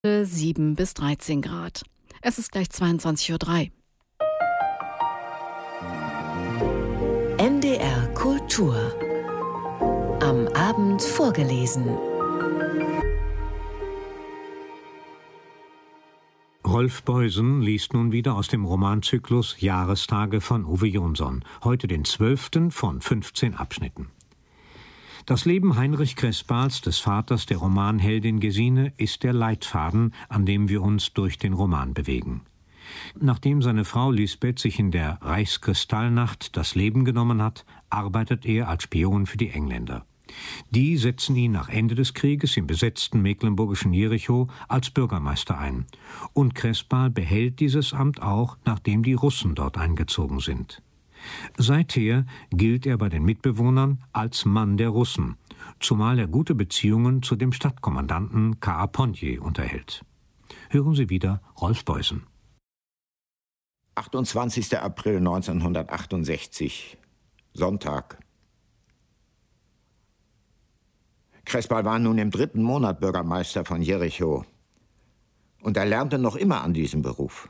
7 bis 13 Grad. Es ist gleich 22:03 Uhr. NDR Kultur. Am Abend vorgelesen. Rolf Beusen liest nun wieder aus dem Romanzyklus Jahrestage von Uwe Jonsson, heute den 12. von 15 Abschnitten. Das Leben Heinrich Crespals, des Vaters der Romanheldin Gesine, ist der Leitfaden, an dem wir uns durch den Roman bewegen. Nachdem seine Frau Lisbeth sich in der Reichskristallnacht das Leben genommen hat, arbeitet er als Spion für die Engländer. Die setzen ihn nach Ende des Krieges im besetzten mecklenburgischen Jericho als Bürgermeister ein. Und Crespal behält dieses Amt auch, nachdem die Russen dort eingezogen sind. Seither gilt er bei den Mitbewohnern als Mann der Russen, zumal er gute Beziehungen zu dem Stadtkommandanten K.A. Pontier unterhält. Hören Sie wieder Rolf Beusen. 28. April 1968, Sonntag. Crespal war nun im 3. Monat Bürgermeister von Jericho. Und er lernte noch immer an diesem Beruf.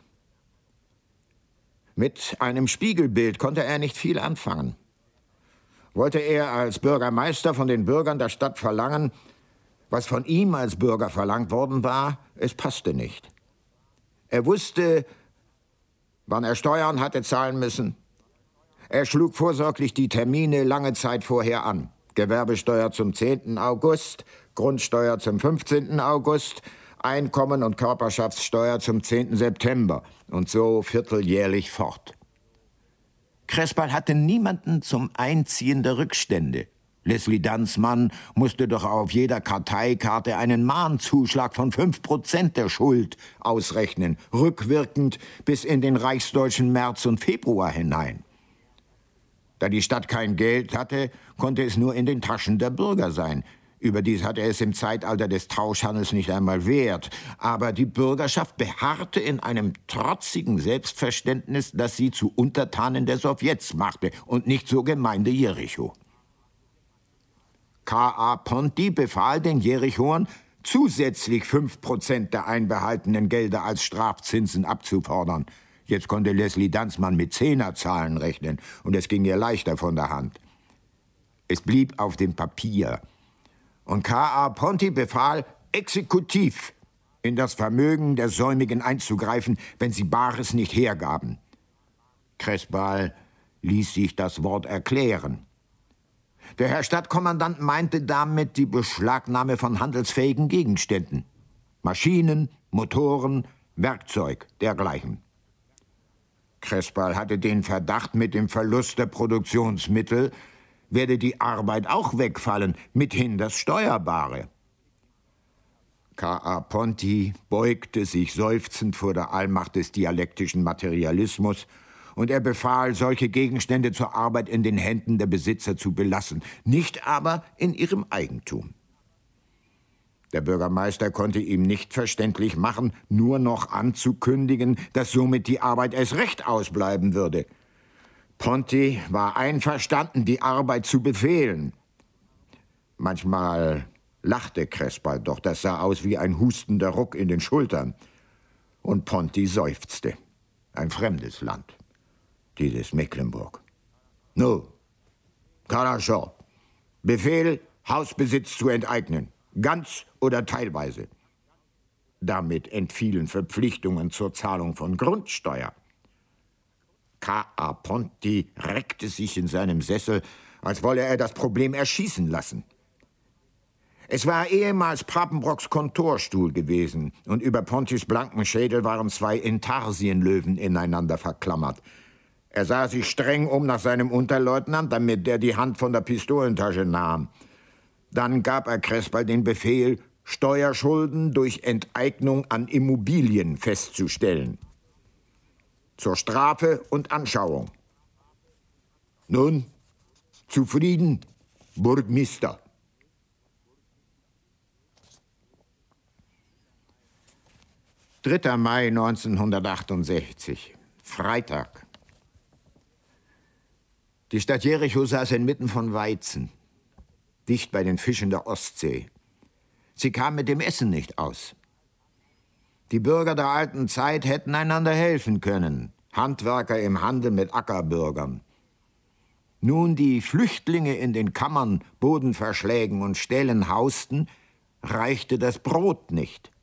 Mit einem Spiegelbild konnte er nicht viel anfangen. Wollte er als Bürgermeister von den Bürgern der Stadt verlangen, was von ihm als Bürger verlangt worden war, es passte nicht. Er wusste, wann er Steuern hatte zahlen müssen. Er schlug vorsorglich die Termine lange Zeit vorher an. Gewerbesteuer zum 10. August, Grundsteuer zum 15. August, Einkommen- und Körperschaftssteuer zum 10. September und so vierteljährlich fort. Crespal hatte niemanden zum Einziehen der Rückstände. Leslie Danzmann musste doch auf jeder Karteikarte einen Mahnzuschlag von 5% der Schuld ausrechnen, rückwirkend bis in den reichsdeutschen März und Februar hinein. Da die Stadt kein Geld hatte, konnte es nur in den Taschen der Bürger sein. Überdies hatte es im Zeitalter des Tauschhandels nicht einmal Wert. Aber die Bürgerschaft beharrte in einem trotzigen Selbstverständnis, das sie zu Untertanen der Sowjets machte und nicht zur Gemeinde Jericho. K.A. Pontier befahl den Jerichoern, zusätzlich 5% der einbehaltenen Gelder als Strafzinsen abzufordern. Jetzt konnte Leslie Danzmann mit Zehnerzahlen rechnen und es ging ihr leichter von der Hand. Es blieb auf dem Papier. Und K.A. Pontier befahl, exekutiv in das Vermögen der Säumigen einzugreifen, wenn sie Bares nicht hergaben. Crespal ließ sich das Wort erklären. Der Herr Stadtkommandant meinte damit die Beschlagnahme von handelsfähigen Gegenständen. Maschinen, Motoren, Werkzeug, dergleichen. Crespal hatte den Verdacht, mit dem Verlust der Produktionsmittel werde die Arbeit auch wegfallen, mithin das Steuerbare. K.A. Pontier beugte sich seufzend vor der Allmacht des dialektischen Materialismus und er befahl, solche Gegenstände zur Arbeit in den Händen der Besitzer zu belassen, nicht aber in ihrem Eigentum. Der Bürgermeister konnte ihm nicht verständlich machen, nur noch anzukündigen, dass somit die Arbeit erst recht ausbleiben würde. Pontier war einverstanden, die Arbeit zu befehlen. Manchmal lachte Crespal, doch das sah aus wie ein hustender Ruck in den Schultern. Und Pontier seufzte. Ein fremdes Land, dieses Mecklenburg. No, Karaschow, Befehl, Hausbesitz zu enteignen, ganz oder teilweise. Damit entfielen Verpflichtungen zur Zahlung von Grundsteuer. K.A. Pontier reckte sich in seinem Sessel, als wolle er das Problem erschießen lassen. Es war ehemals Papenbrocks Kontorstuhl gewesen und über Pontiers blanken Schädel waren 2 Intarsienlöwen ineinander verklammert. Er sah sich streng um nach seinem Unterleutnant, damit der die Hand von der Pistolentasche nahm. Dann gab er Crespal den Befehl, Steuerschulden durch Enteignung an Immobilien festzustellen. Zur Strafe und Anschauung. Nun, zufrieden, Burgmeister. »3. Mai 1968, Freitag. Die Stadt Jericho saß inmitten von Weizen, dicht bei den Fischen der Ostsee. Sie kam mit dem Essen nicht aus. Die Bürger der alten Zeit hätten einander helfen können. Handwerker im Handel mit Ackerbürgern. Nun die Flüchtlinge in den Kammern, Bodenverschlägen und Ställen hausten, reichte das Brot nicht.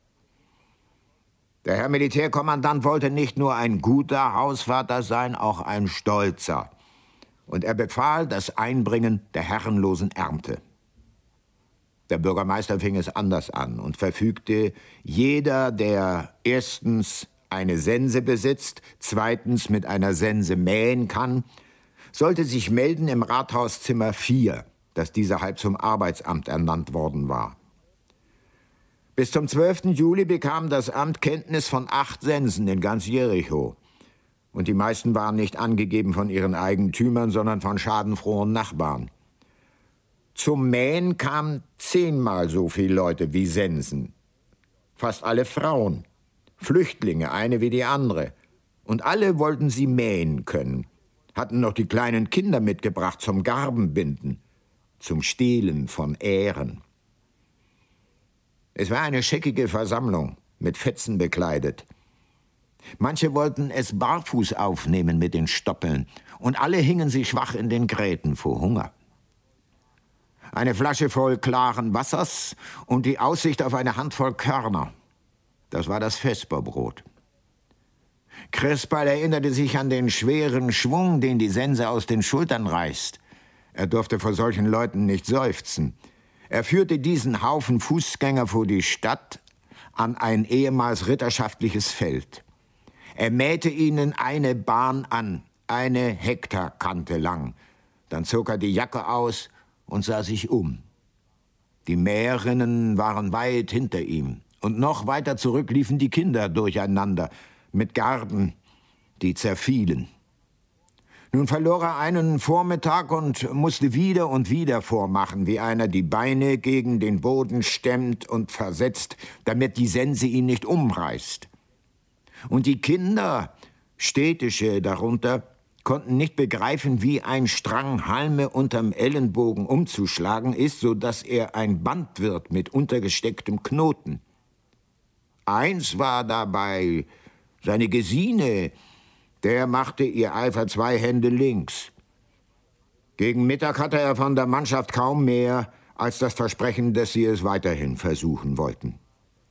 Der Herr Militärkommandant wollte nicht nur ein guter Hausvater sein, auch ein stolzer. Und er befahl das Einbringen der herrenlosen Ernte. Der Bürgermeister fing es anders an und verfügte, jeder, der erstens eine Sense besitzt, zweitens mit einer Sense mähen kann, sollte sich melden im Rathauszimmer 4, das dieserhalb zum Arbeitsamt ernannt worden war. Bis zum 12. Juli bekam das Amt Kenntnis von 8 Sensen in ganz Jericho. Und die meisten waren nicht angegeben von ihren Eigentümern, sondern von schadenfrohen Nachbarn. Zum Mähen kamen 10-mal so viele Leute wie Sensen. Fast alle Frauen, Flüchtlinge, eine wie die andere. Und alle wollten sie mähen können, hatten noch die kleinen Kinder mitgebracht zum Garbenbinden, zum Stehlen von Ähren. Es war eine scheckige Versammlung, mit Fetzen bekleidet. Manche wollten es barfuß aufnehmen mit den Stoppeln, und alle hingen sie schwach in den Gräten vor Hunger. Eine Flasche voll klaren Wassers und die Aussicht auf eine Handvoll Körner. Das war das Vesperbrot. Crespal erinnerte sich an den schweren Schwung, den die Sense aus den Schultern reißt. Er durfte vor solchen Leuten nicht seufzen. Er führte diesen Haufen Fußgänger vor die Stadt an ein ehemals ritterschaftliches Feld. Er mähte ihnen eine Bahn an, eine Hektarkante lang. Dann zog er die Jacke aus und sah sich um. Die Mäherinnen waren weit hinter ihm. Und noch weiter zurück liefen die Kinder durcheinander, mit Garben, die zerfielen. Nun verlor er einen Vormittag und musste wieder und wieder vormachen, wie einer die Beine gegen den Boden stemmt und versetzt, damit die Sense ihn nicht umreißt. Und die Kinder, städtische darunter, konnten nicht begreifen, wie ein Strang Halme unterm Ellenbogen umzuschlagen ist, so dass er ein Band wird mit untergestecktem Knoten. Eins war dabei, seine Gesine, der machte ihr Eifer 2 Hände links. Gegen Mittag hatte er von der Mannschaft kaum mehr als das Versprechen, dass sie es weiterhin versuchen wollten.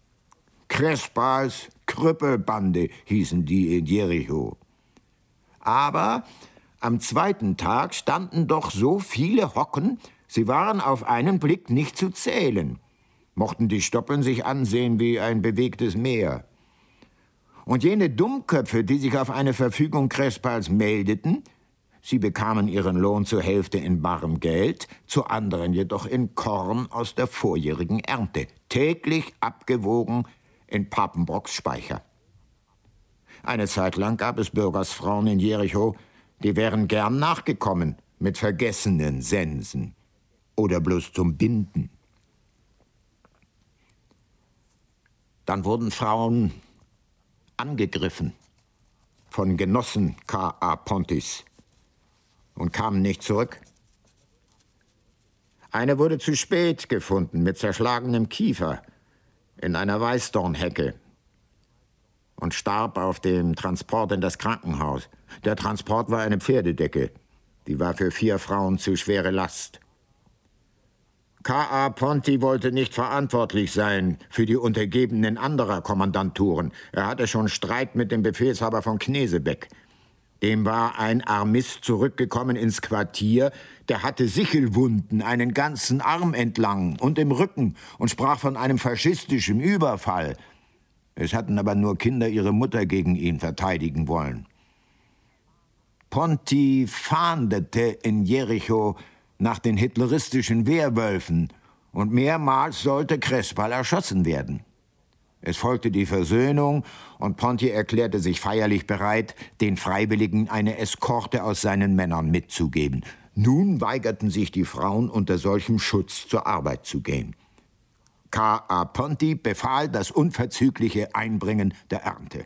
Crespals Krüppelbande hießen die in Jericho. Aber am 2. Tag standen doch so viele Hocken, sie waren auf einen Blick nicht zu zählen, mochten die Stoppeln sich ansehen wie ein bewegtes Meer. Und jene Dummköpfe, die sich auf eine Verfügung Crespals meldeten, sie bekamen ihren Lohn zur Hälfte in barem Geld, zu anderen jedoch in Korn aus der vorjährigen Ernte, täglich abgewogen in Papenbrocks Speicher. Eine Zeit lang gab es Bürgersfrauen in Jericho, die wären gern nachgekommen mit vergessenen Sensen oder bloß zum Binden. Dann wurden Frauen angegriffen von Genossen K.A. Pontis und kamen nicht zurück. Eine wurde zu spät gefunden mit zerschlagenem Kiefer in einer Weißdornhecke und starb auf dem Transport in das Krankenhaus. Der Transport war eine Pferdedecke. Die war für 4 Frauen zu schwere Last. K.A. Ponti wollte nicht verantwortlich sein für die Untergebenen anderer Kommandanturen. Er hatte schon Streit mit dem Befehlshaber von Knesebeck. Dem war ein Armist zurückgekommen ins Quartier, der hatte Sichelwunden, einen ganzen Arm entlang und im Rücken und sprach von einem faschistischen Überfall. Es hatten aber nur Kinder ihre Mutter gegen ihn verteidigen wollen. Ponti fahndete in Jericho nach den hitleristischen Wehrwölfen und mehrmals sollte Crespal erschossen werden. Es folgte die Versöhnung und Ponti erklärte sich feierlich bereit, den Freiwilligen eine Eskorte aus seinen Männern mitzugeben. Nun weigerten sich die Frauen unter solchem Schutz zur Arbeit zu gehen. K.A. Ponti befahl das unverzügliche Einbringen der Ernte.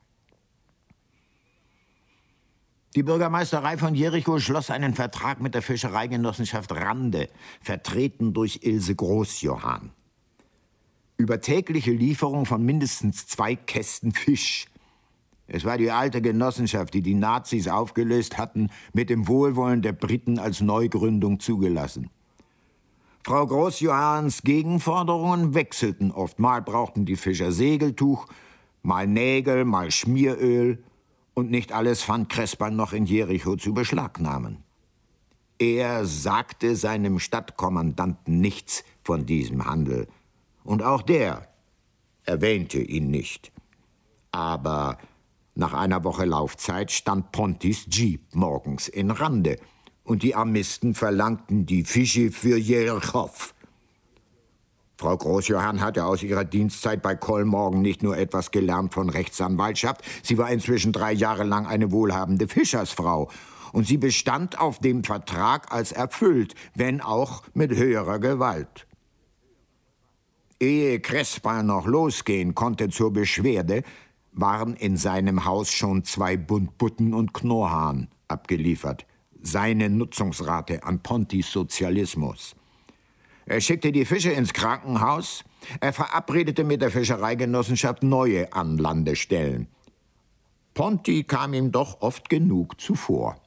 Die Bürgermeisterei von Jericho schloss einen Vertrag mit der Fischereigenossenschaft Rande, vertreten durch Ilse Großjohann. über tägliche Lieferung von mindestens 2 Kästen Fisch. Es war die alte Genossenschaft, die die Nazis aufgelöst hatten, mit dem Wohlwollen der Briten als Neugründung zugelassen. Frau Großjohanns Gegenforderungen wechselten oft. Mal brauchten die Fischer Segeltuch, mal Nägel, mal Schmieröl. Und nicht alles fand Crespal noch in Jericho zu beschlagnahmen. Er sagte seinem Stadtkommandanten nichts von diesem Handel. Und auch der erwähnte ihn nicht. Aber nach einer Woche Laufzeit stand Pontis Jeep morgens in Rande. Und die Armisten verlangten die Fische für Jerichow. Frau Großjohann hatte aus ihrer Dienstzeit bei Kollmorgen nicht nur etwas gelernt von Rechtsanwaltschaft, sie war inzwischen 3 Jahre lang eine wohlhabende Fischersfrau. Und sie bestand auf dem Vertrag als erfüllt, wenn auch mit höherer Gewalt. Ehe Crespal noch losgehen konnte zur Beschwerde, waren in seinem Haus schon 2 Buntbutten und Knorrhahn abgeliefert. Seine Nutzungsrate an Pontis Sozialismus. Er schickte die Fische ins Krankenhaus. Er verabredete mit der Fischereigenossenschaft neue Anlandestellen. Ponti kam ihm doch oft genug zuvor.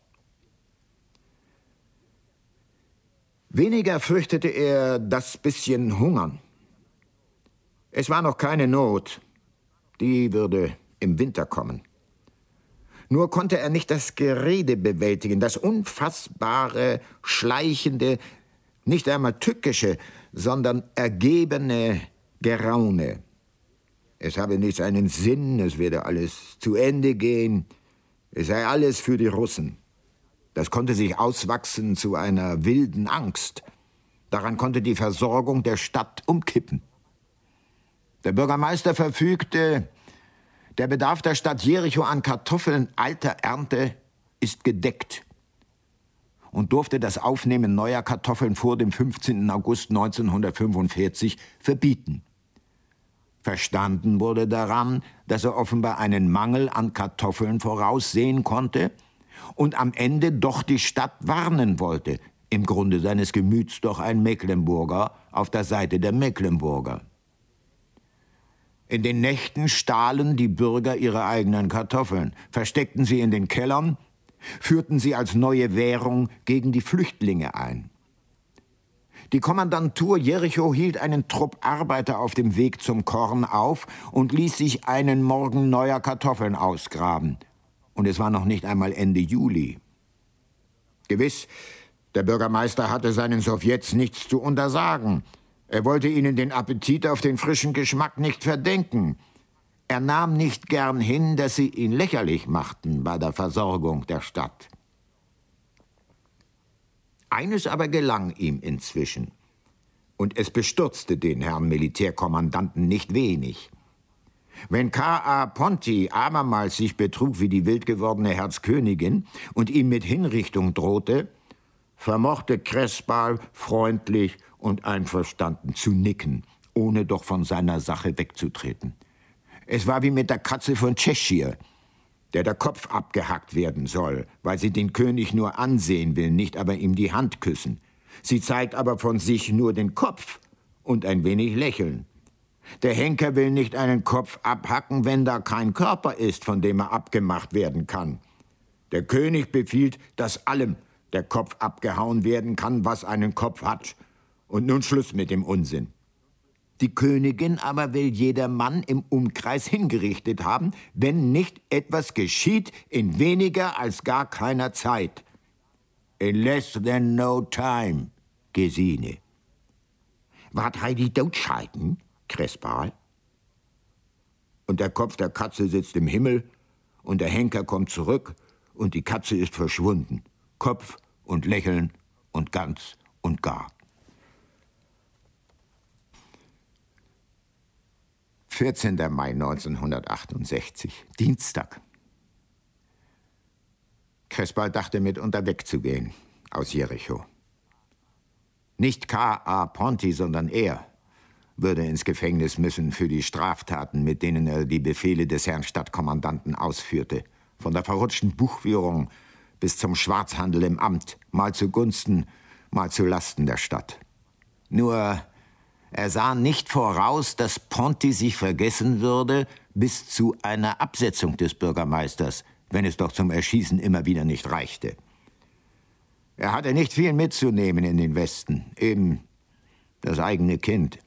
Weniger fürchtete er das bisschen Hungern. Es war noch keine Not. Die würde im Winter kommen. Nur konnte er nicht das Gerede bewältigen, das unfassbare, schleichende, nicht einmal tückische, sondern ergebene Geraune. Es habe nicht einen Sinn, es werde alles zu Ende gehen, es sei alles für die Russen. Das konnte sich auswachsen zu einer wilden Angst. Daran konnte die Versorgung der Stadt umkippen. Der Bürgermeister verfügte: Der Bedarf der Stadt Jericho an Kartoffeln alter Ernte ist gedeckt und durfte das Aufnehmen neuer Kartoffeln vor dem 15. August 1945 verbieten. Verstanden wurde daran, dass er offenbar einen Mangel an Kartoffeln voraussehen konnte und am Ende doch die Stadt warnen wollte, im Grunde seines Gemüts doch ein Mecklenburger auf der Seite der Mecklenburger. In den Nächten stahlen die Bürger ihre eigenen Kartoffeln, versteckten sie in den Kellern, führten sie als neue Währung gegen die Flüchtlinge ein. Die Kommandantur Jericho hielt einen Trupp Arbeiter auf dem Weg zum Korn auf und ließ sich einen Morgen neuer Kartoffeln ausgraben. Und es war noch nicht einmal Ende Juli. Gewiss, der Bürgermeister hatte seinen Sowjets nichts zu untersagen. Er wollte ihnen den Appetit auf den frischen Geschmack nicht verdenken. Er nahm nicht gern hin, dass sie ihn lächerlich machten bei der Versorgung der Stadt. Eines aber gelang ihm inzwischen. Und es bestürzte den Herrn Militärkommandanten nicht wenig. Wenn K.A. Ponti abermals sich betrug wie die wild gewordene Herzkönigin und ihm mit Hinrichtung drohte, vermochte Crespal freundlich und einverstanden zu nicken, ohne doch von seiner Sache wegzutreten. Es war wie mit der Katze von Cheshire, der Kopf abgehackt werden soll, weil sie den König nur ansehen will, nicht aber ihm die Hand küssen. Sie zeigt aber von sich nur den Kopf und ein wenig lächeln. Der Henker will nicht einen Kopf abhacken, wenn da kein Körper ist, von dem er abgemacht werden kann. Der König befiehlt, dass allem der Kopf abgehauen werden kann, was einen Kopf hat. Und nun Schluss mit dem Unsinn. Die Königin aber will jedermann im Umkreis hingerichtet haben, wenn nicht etwas geschieht in weniger als gar keiner Zeit. In less than no time, Gesine. Wart Heidi Dotscheiden, Crespal? Und der Kopf der Katze sitzt im Himmel und der Henker kommt zurück und die Katze ist verschwunden. Kopf und Lächeln und ganz und gar. 14. Mai 1968, Dienstag. Crespal dachte mitunter wegzugehen aus Jericho. Nicht K.A. Ponti, sondern er würde ins Gefängnis müssen für die Straftaten, mit denen er die Befehle des Herrn Stadtkommandanten ausführte. Von der verrutschten Buchführung bis zum Schwarzhandel im Amt, mal zugunsten, mal zu Lasten der Stadt. Nur Er sah nicht voraus, dass Ponti sich vergessen würde bis zu einer Absetzung des Bürgermeisters, wenn es doch zum Erschießen immer wieder nicht reichte. Er hatte nicht viel mitzunehmen in den Westen, eben das eigene Kind.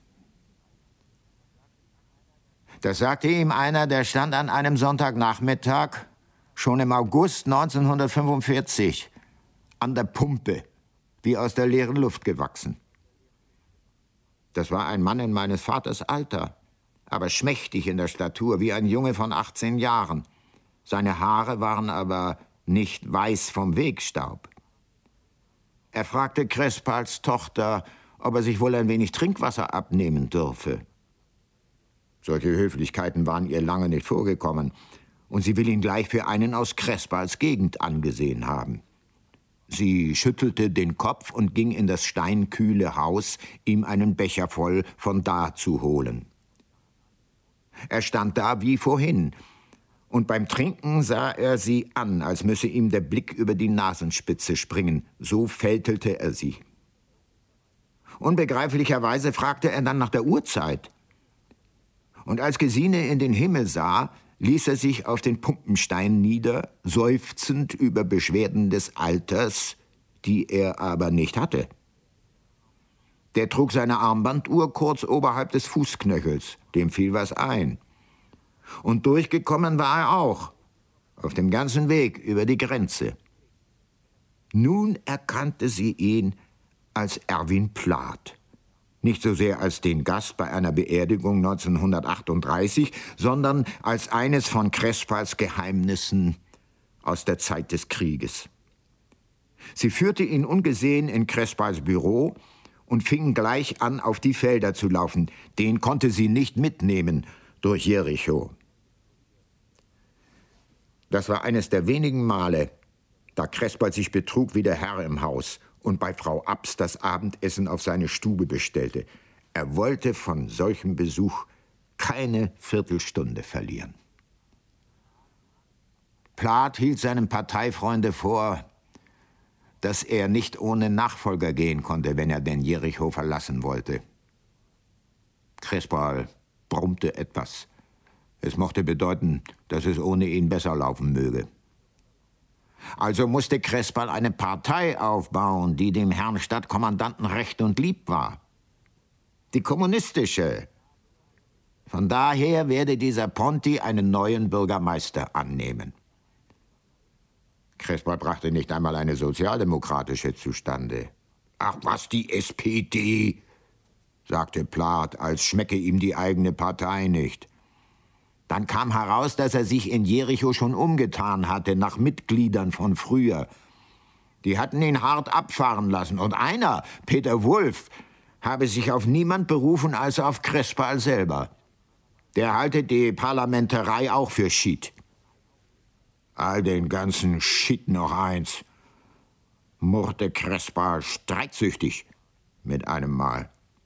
Das sagte ihm einer, der stand an einem Sonntagnachmittag, schon im August 1945, an der Pumpe, wie aus der leeren Luft gewachsen. Das war ein Mann in meines Vaters Alter, aber schmächtig in der Statur, wie ein Junge von 18 Jahren. Seine Haare waren aber nicht weiß vom Wegstaub. Er fragte Crespals Tochter, ob er sich wohl ein wenig Trinkwasser abnehmen dürfe. Solche Höflichkeiten waren ihr lange nicht vorgekommen, und sie will ihn gleich für einen aus Crespals Gegend angesehen haben. Sie schüttelte den Kopf und ging in das steinkühle Haus, ihm einen Becher voll von da zu holen. Er stand da wie vorhin, und beim Trinken sah er sie an, als müsse ihm der Blick über die Nasenspitze springen. So fältelte er sie. Unbegreiflicherweise fragte er dann nach der Uhrzeit. Und als Gesine in den Himmel sah, ließ er sich auf den Pumpenstein nieder, seufzend über Beschwerden des Alters, die er aber nicht hatte. Der trug seine Armbanduhr kurz oberhalb des Fußknöchels, dem fiel was ein. Und durchgekommen war er auch, auf dem ganzen Weg über die Grenze. Nun erkannte sie ihn als Erwin Plath. Nicht so sehr als den Gast bei einer Beerdigung 1938, sondern als eines von Crespals Geheimnissen aus der Zeit des Krieges. Sie führte ihn ungesehen in Crespals Büro und fing gleich an, auf die Felder zu laufen. Den konnte sie nicht mitnehmen durch Jericho. Das war eines der wenigen Male, da Crespal sich betrug wie der Herr im Haus und bei Frau Abs das Abendessen auf seine Stube bestellte. Er wollte von solchem Besuch keine Viertelstunde verlieren. Plath hielt seinem Parteifreunde vor, dass er nicht ohne Nachfolger gehen konnte, wenn er denn Jericho verlassen wollte. Crespal brummte etwas. Es mochte bedeuten, dass es ohne ihn besser laufen möge. Also musste Crespal eine Partei aufbauen, die dem Herrn Stadtkommandanten recht und lieb war. Die kommunistische. Von daher werde dieser Ponti einen neuen Bürgermeister annehmen. Crespal brachte nicht einmal eine sozialdemokratische zustande. Ach, was, die SPD, sagte Plath, als schmecke ihm die eigene Partei nicht. Dann kam heraus, dass er sich in Jericho schon umgetan hatte nach Mitgliedern von früher. Die hatten ihn hart abfahren lassen. Und einer, Peter Wulff, habe sich auf niemand berufen als auf Crespal selber. Der halte die Parlamenterei auch für Schied. All den ganzen Schied noch eins, murrte Crespal streitsüchtig mit einem Mal.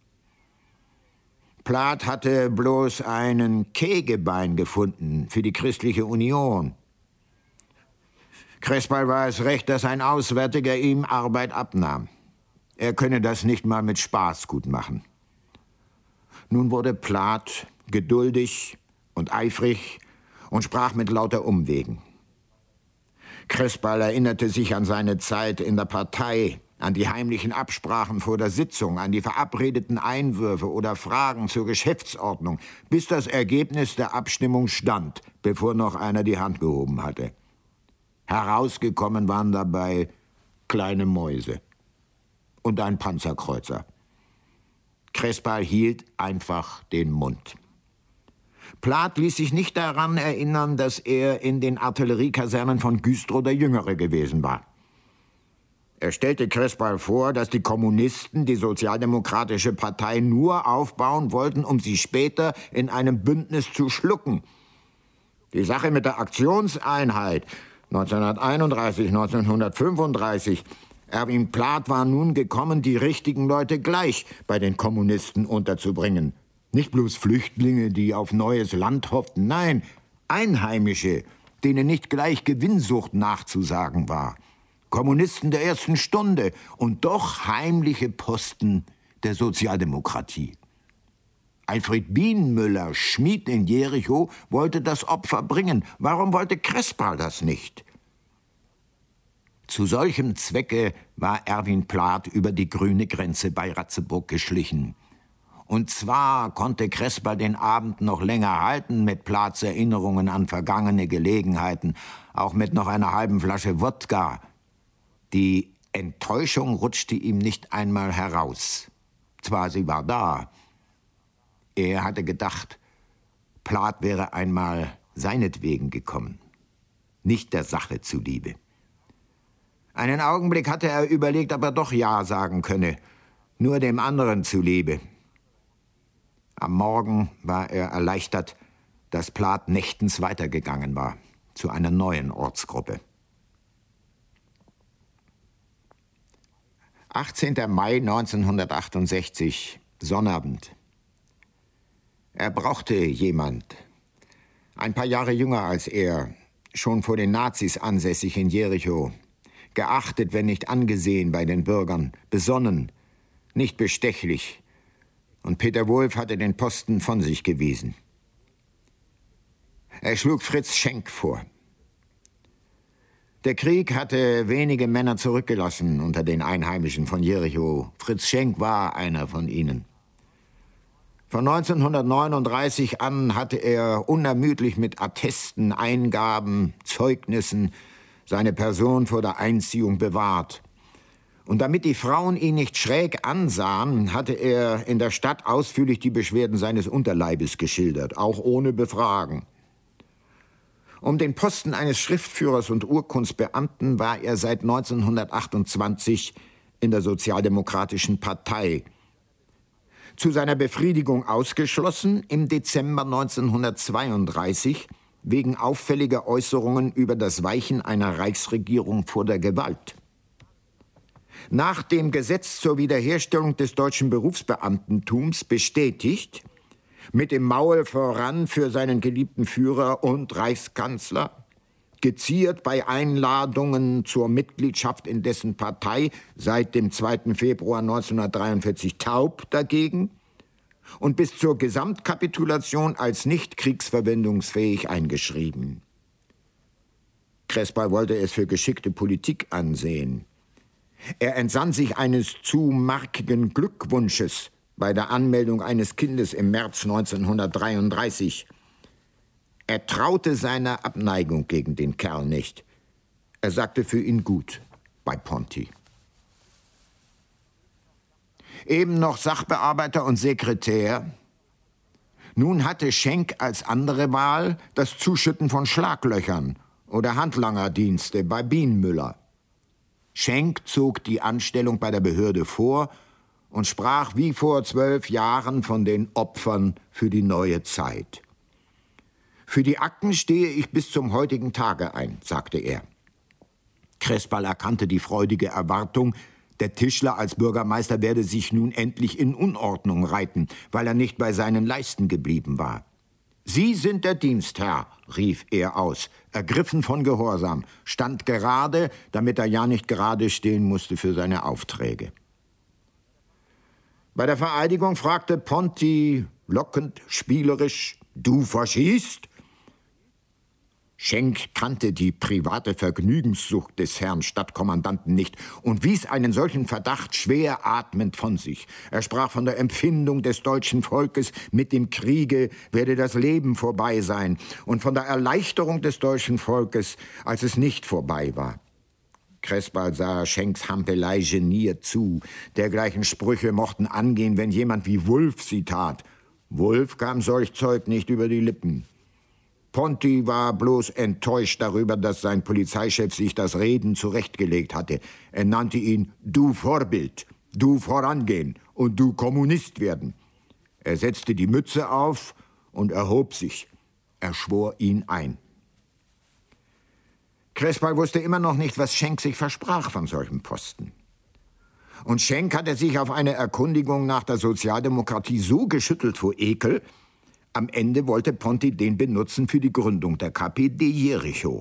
Plath hatte bloß einen Kegebein gefunden für die Christliche Union. Crespal war es recht, dass ein Auswärtiger ihm Arbeit abnahm. Er könne das nicht mal mit Spaß gut machen. Nun wurde Plath geduldig und eifrig und sprach mit lauter Umwegen. Crespal erinnerte sich an seine Zeit in der Partei, an die heimlichen Absprachen vor der Sitzung, an die verabredeten Einwürfe oder Fragen zur Geschäftsordnung, bis das Ergebnis der Abstimmung stand, bevor noch einer die Hand gehoben hatte. Herausgekommen waren dabei kleine Mäuse und ein Panzerkreuzer. Crespal hielt einfach den Mund. Plath ließ sich nicht daran erinnern, dass er in den Artilleriekasernen von Güstrow der Jüngere gewesen war. Er stellte Crespal vor, dass die Kommunisten die Sozialdemokratische Partei nur aufbauen wollten, um sie später in einem Bündnis zu schlucken. Die Sache mit der Aktionseinheit 1931, 1935. Erwin Plath war nun gekommen, die richtigen Leute gleich bei den Kommunisten unterzubringen. Nicht bloß Flüchtlinge, die auf neues Land hofften, nein, Einheimische, denen nicht gleich Gewinnsucht nachzusagen war. Kommunisten der ersten Stunde und doch heimliche Posten der Sozialdemokratie. Alfred Bienenmüller, Schmied in Jericho, wollte das Opfer bringen. Warum wollte Krespel das nicht? Zu solchem Zwecke war Erwin Plath über die grüne Grenze bei Ratzeburg geschlichen. Und zwar konnte Krespel den Abend noch länger halten mit Plaths Erinnerungen an vergangene Gelegenheiten, auch mit noch einer halben Flasche Wodka. Die Enttäuschung rutschte ihm nicht einmal heraus. Zwar, sie war da. Er hatte gedacht, Plath wäre einmal seinetwegen gekommen, nicht der Sache zuliebe. Einen Augenblick hatte er überlegt, ob er doch Ja sagen könne, nur dem anderen zuliebe. Am Morgen war er erleichtert, dass Plath nächtens weitergegangen war, zu einer neuen Ortsgruppe. 18. Mai 1968, Sonnabend. Er brauchte jemand, ein paar Jahre jünger als er, schon vor den Nazis ansässig in Jericho, geachtet, wenn nicht angesehen bei den Bürgern, besonnen, nicht bestechlich. Und Peter Wulff hatte den Posten von sich gewiesen. Er schlug Fritz Schenk vor. Der Krieg hatte wenige Männer zurückgelassen unter den Einheimischen von Jericho. Fritz Schenk war einer von ihnen. Von 1939 an hatte er unermüdlich mit Attesten, Eingaben, Zeugnissen seine Person vor der Einziehung bewahrt. Und damit die Frauen ihn nicht schräg ansahen, hatte er in der Stadt ausführlich die Beschwerden seines Unterleibes geschildert, auch ohne Befragen. Um den Posten eines Schriftführers und Urkundsbeamten war er seit 1928 in der Sozialdemokratischen Partei. Zu seiner Befriedigung ausgeschlossen im Dezember 1932 wegen auffälliger Äußerungen über das Weichen einer Reichsregierung vor der Gewalt. Nach dem Gesetz zur Wiederherstellung des deutschen Berufsbeamtentums bestätigt, mit dem Maul voran für seinen geliebten Führer und Reichskanzler, geziert bei Einladungen zur Mitgliedschaft in dessen Partei seit dem 2. Februar 1943 taub dagegen und bis zur Gesamtkapitulation als nicht kriegsverwendungsfähig eingeschrieben. Krespel wollte es für geschickte Politik ansehen. Er entsann sich eines zu markigen Glückwunsches bei der Anmeldung eines Kindes im März 1933. Er traute seiner Abneigung gegen den Kerl nicht. Er sagte für ihn gut bei Ponti. Eben noch Sachbearbeiter und Sekretär. Nun hatte Schenk als andere Wahl das Zuschütten von Schlaglöchern oder Handlangerdienste bei Bienenmüller. Schenk zog die Anstellung bei der Behörde vor und sprach wie vor 12 Jahren von den Opfern für die neue Zeit. Für die Akten stehe ich bis zum heutigen Tage ein, sagte er. Krespel erkannte die freudige Erwartung, der Tischler als Bürgermeister werde sich nun endlich in Unordnung reiten, weil er nicht bei seinen Leisten geblieben war. »Sie sind der Dienstherr«, rief er aus, ergriffen von Gehorsam, stand gerade, damit er ja nicht gerade stehen musste für seine Aufträge. Bei der Vereidigung fragte Ponti lockend, spielerisch, »Du Faschist?« Schenk kannte die private Vergnügenssucht des Herrn Stadtkommandanten nicht und wies einen solchen Verdacht schwer atmend von sich. Er sprach von der Empfindung des deutschen Volkes, mit dem Kriege werde das Leben vorbei sein, und von der Erleichterung des deutschen Volkes, als es nicht vorbei war. Krespel sah Schenks Hampelei geniert zu. Dergleichen Sprüche mochten angehen, wenn jemand wie Wulff sie tat. Wulff kam solch Zeug nicht über die Lippen. Ponti war bloß enttäuscht darüber, dass sein Polizeichef sich das Reden zurechtgelegt hatte. Er nannte ihn »Du Vorbild«, »Du Vorangehen« und »Du Kommunist werden«. Er setzte die Mütze auf und erhob sich. Er schwor ihn ein. Krespel wusste immer noch nicht, was Schenk sich versprach von solchem Posten. Und Schenk hatte sich auf eine Erkundigung nach der Sozialdemokratie so geschüttelt vor Ekel, am Ende wollte Ponti den benutzen für die Gründung der KPD Jericho.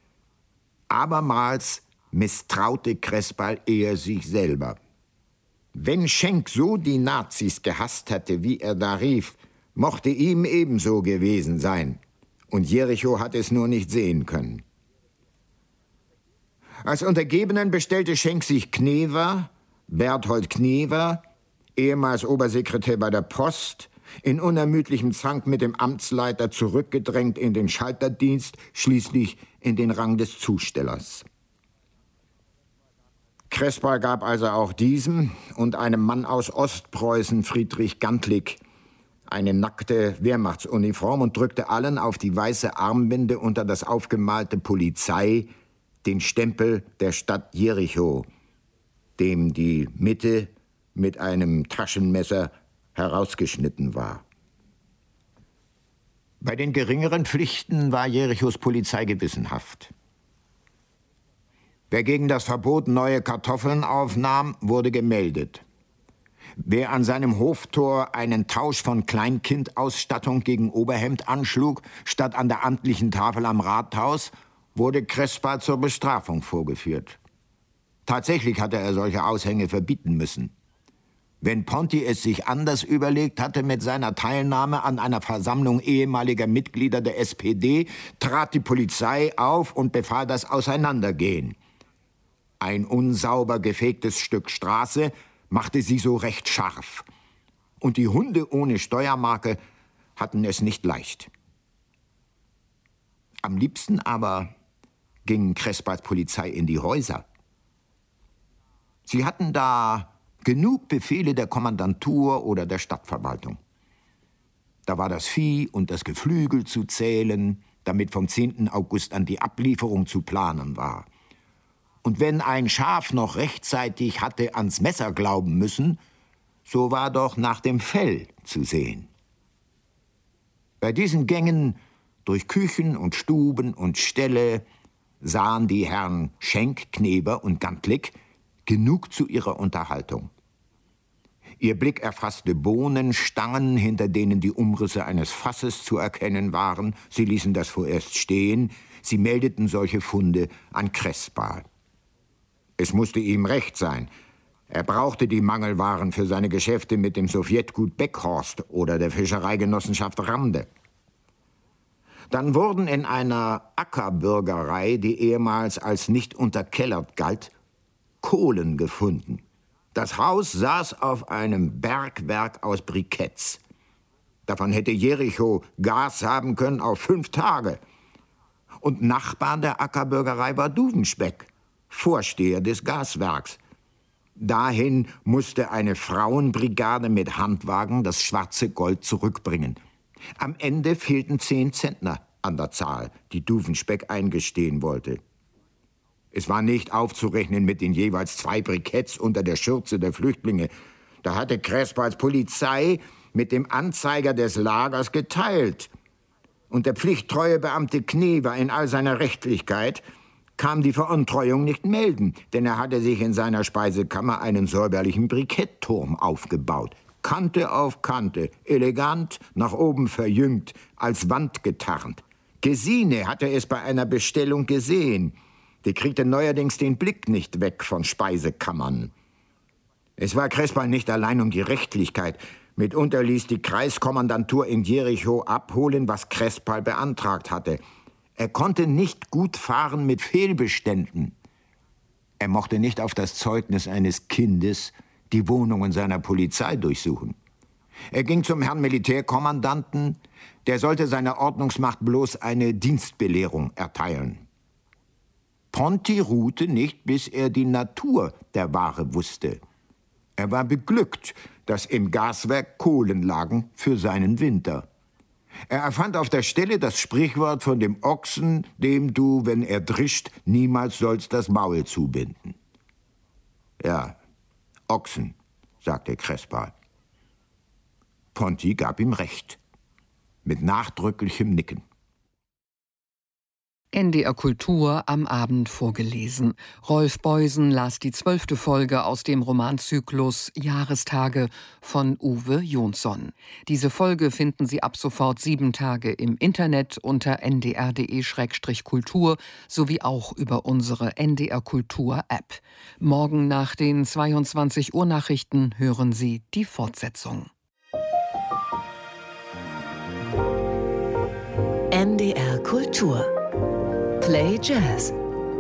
Abermals misstraute Krespel eher sich selber. Wenn Schenk so die Nazis gehasst hätte, wie er da rief, mochte ihm ebenso gewesen sein. Und Jericho hat es nur nicht sehen können. Als Untergebenen bestellte Schenk sich Knever, Berthold Knever, ehemals Obersekretär bei der Post, in unermüdlichem Zank mit dem Amtsleiter zurückgedrängt in den Schalterdienst, schließlich in den Rang des Zustellers. Krespal gab also auch diesem und einem Mann aus Ostpreußen, Friedrich Gantlik, eine nackte Wehrmachtsuniform und drückte allen auf die weiße Armbinde unter das aufgemalte Polizei den Stempel der Stadt Jericho, dem die Mitte mit einem Taschenmesser herausgeschnitten war. Bei den geringeren Pflichten war Jerichos Polizei gewissenhaft. Wer gegen das Verbot neue Kartoffeln aufnahm, wurde gemeldet. Wer an seinem Hoftor einen Tausch von Kleinkindausstattung gegen Oberhemd anschlug, statt an der amtlichen Tafel am Rathaus, wurde Krespal zur Bestrafung vorgeführt. Tatsächlich hatte er solche Aushänge verbieten müssen. Wenn Ponti es sich anders überlegt hatte mit seiner Teilnahme an einer Versammlung ehemaliger Mitglieder der SPD, trat die Polizei auf und befahl das Auseinandergehen. Ein unsauber gefegtes Stück Straße machte sie so recht scharf. Und die Hunde ohne Steuermarke hatten es nicht leicht. Am liebsten aber ging Krespals Polizei in die Häuser. Sie hatten da genug Befehle der Kommandantur oder der Stadtverwaltung. Da war das Vieh und das Geflügel zu zählen, damit vom 10. August an die Ablieferung zu planen war. Und wenn ein Schaf noch rechtzeitig hatte ans Messer glauben müssen, so war doch nach dem Fell zu sehen. Bei diesen Gängen durch Küchen und Stuben und Ställe sahen die Herren Schenk, Knever und Gantlik genug zu ihrer Unterhaltung. Ihr Blick erfasste Bohnenstangen, hinter denen die Umrisse eines Fasses zu erkennen waren. Sie ließen das vorerst stehen. Sie meldeten solche Funde an Krespal. Es musste ihm recht sein. Er brauchte die Mangelwaren für seine Geschäfte mit dem Sowjetgut Beckhorst oder der Fischereigenossenschaft Ramde. Dann wurden in einer Ackerbürgerei, die ehemals als nicht unterkellert galt, Kohlen gefunden. Das Haus saß auf einem Bergwerk aus Briketts. Davon hätte Jericho Gas haben können auf 5 Tage. Und Nachbar der Ackerbürgerei war Duvenspek, Vorsteher des Gaswerks. Dahin musste eine Frauenbrigade mit Handwagen das schwarze Gold zurückbringen. Am Ende fehlten 10 Zentner an der Zahl, die Duvenspek eingestehen wollte. Es war nicht aufzurechnen mit den jeweils 2 Briketts unter der Schürze der Flüchtlinge. Da hatte Krespals Polizei mit dem Anzeiger des Lagers geteilt. Und der pflichttreue Beamte Knever in all seiner Rechtlichkeit kam die Veruntreuung nicht melden, denn er hatte sich in seiner Speisekammer einen säuberlichen Brikettturm aufgebaut. Kante auf Kante, elegant, nach oben verjüngt, als Wand getarnt. Gesine hatte es bei einer Bestellung gesehen. Die kriegte neuerdings den Blick nicht weg von Speisekammern. Es war Krespal nicht allein um die Rechtlichkeit. Mitunter ließ die Kreiskommandantur in Jericho abholen, was Krespal beantragt hatte. Er konnte nicht gut fahren mit Fehlbeständen. Er mochte nicht auf das Zeugnis eines Kindes die Wohnungen seiner Polizei durchsuchen. Er ging zum Herrn Militärkommandanten, der sollte seiner Ordnungsmacht bloß eine Dienstbelehrung erteilen. Ponti ruhte nicht, bis er die Natur der Ware wusste. Er war beglückt, dass im Gaswerk Kohlen lagen für seinen Winter. Er erfand auf der Stelle das Sprichwort von dem Ochsen, dem du, wenn er drischt, niemals sollst das Maul zubinden. Ja, Ochsen, sagte Krespal. Ponti gab ihm recht, mit nachdrücklichem Nicken. NDR Kultur am Abend vorgelesen. Rolf Beusen las die 12. Folge aus dem Romanzyklus Jahrestage von Uwe Jonsson. Diese Folge finden Sie ab sofort 7 Tage im Internet unter ndr.de/kultur sowie auch über unsere NDR Kultur App. Morgen nach den 22 Uhr Nachrichten hören Sie die Fortsetzung. NDR Kultur Play Jazz.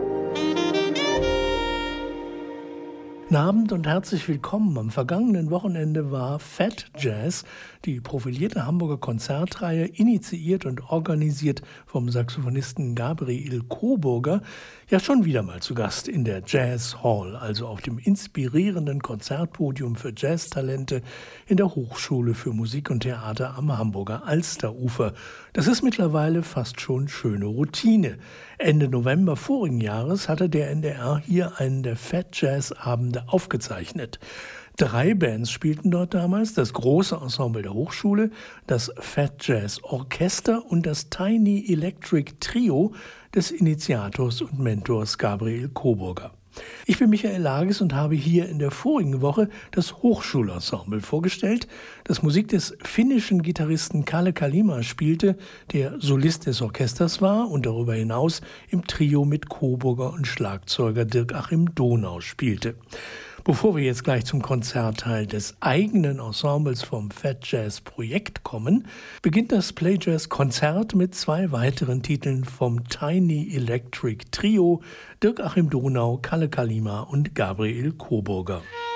Guten Abend und herzlich willkommen. Am vergangenen Wochenende war Fat Jazz, die profilierte Hamburger Konzertreihe, initiiert und organisiert vom Saxophonisten Gabriel Coburger, ja schon wieder mal zu Gast in der Jazz Hall, also auf dem inspirierenden Konzertpodium für Jazztalente in der Hochschule für Musik und Theater am Hamburger Alsterufer. Das ist mittlerweile fast schon schöne Routine. Ende November vorigen Jahres hatte der NDR hier einen der Fat Jazz Abende aufgezeichnet. 3 Bands spielten dort damals, das große Ensemble der Hochschule, das Fat Jazz Orchester und das Tiny Electric Trio des Initiators und Mentors Gabriel Coburger. Ich bin Michael Lages und habe hier in der vorigen Woche das Hochschulensemble vorgestellt, das Musik des finnischen Gitarristen Kalle Kalima spielte, der Solist des Orchesters war und darüber hinaus im Trio mit Coburger und Schlagzeuger Dirk-Achim Donau spielte. Bevor wir jetzt gleich zum Konzertteil des eigenen Ensembles vom Fat Jazz Projekt kommen, beginnt das Play Jazz Konzert mit 2 weiteren Titeln vom Tiny Electric Trio, Dirk-Achim Donau, Kalle Kalima und Gabriel Coburger.